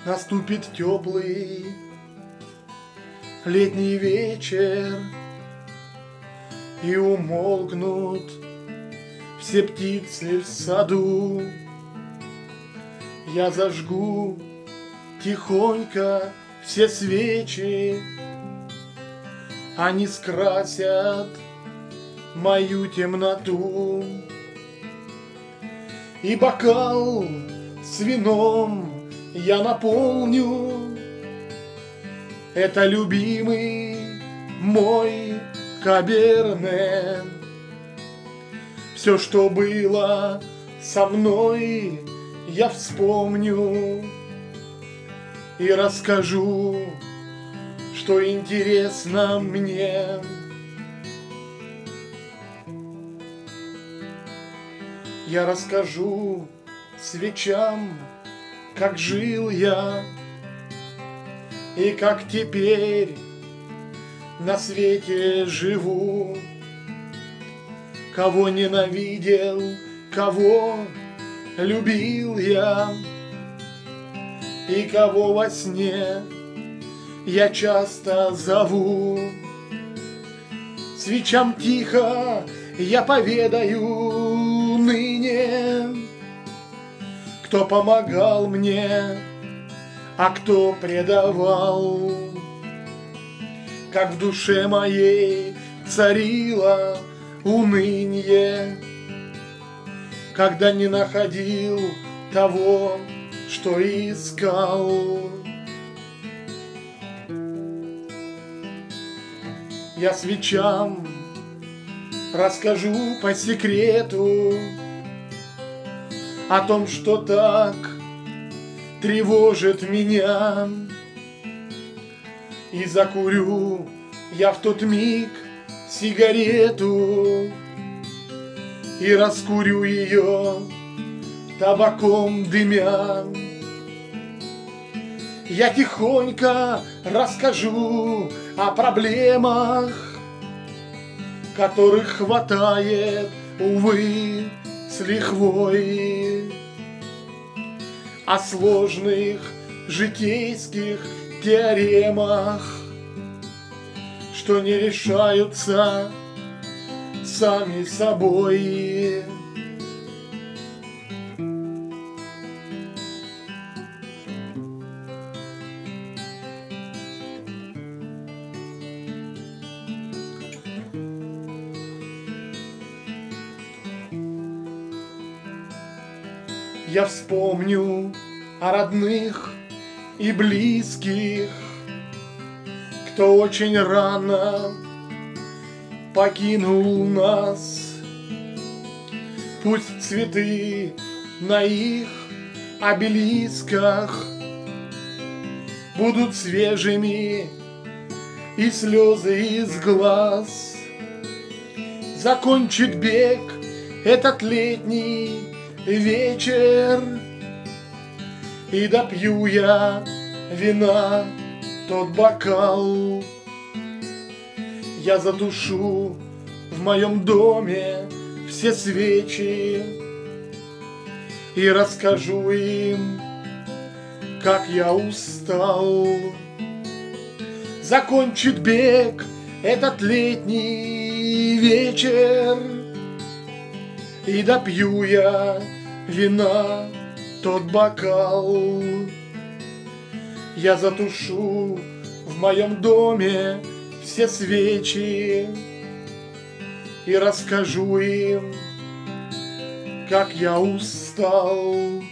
Наступит теплый летний вечер, и умолкнут все птицы в саду. Я зажгу тихонько все свечи, они скрасят мою темноту. И бокал с вином я наполню, это любимый мой Каберне. Все, что было со мной, я вспомню и расскажу, что интересно мне. Я расскажу свечам, как жил я и как теперь на свете живу. Кого ненавидел, кого любил я, и кого во сне я часто зову. Свечам тихо я поведаю ныне, кто помогал мне, а кто предавал. Как в душе моей царило уныние, когда не находил того, что искал. Я свечам расскажу по секрету о том, что так тревожит меня. И закурю я в тот миг сигарету и раскурю ее табаком дымя. Я тихонько расскажу о проблемах, которых хватает, увы, с лихвой, о сложных житейских теоремах, что не решаются сами собой. Я вспомню о родных и близких, кто очень рано покинул нас. Пусть цветы на их обелисках будут свежими и слезы из глаз. Закончит бег этот летний вечер, и допью я вина тот бокал. Я затушу в моем доме все свечи и расскажу им, как я устал. Закончит бег этот летний вечер, и допью я вина тот бокал. Я затушу в моем доме все свечи и расскажу им, как я устал.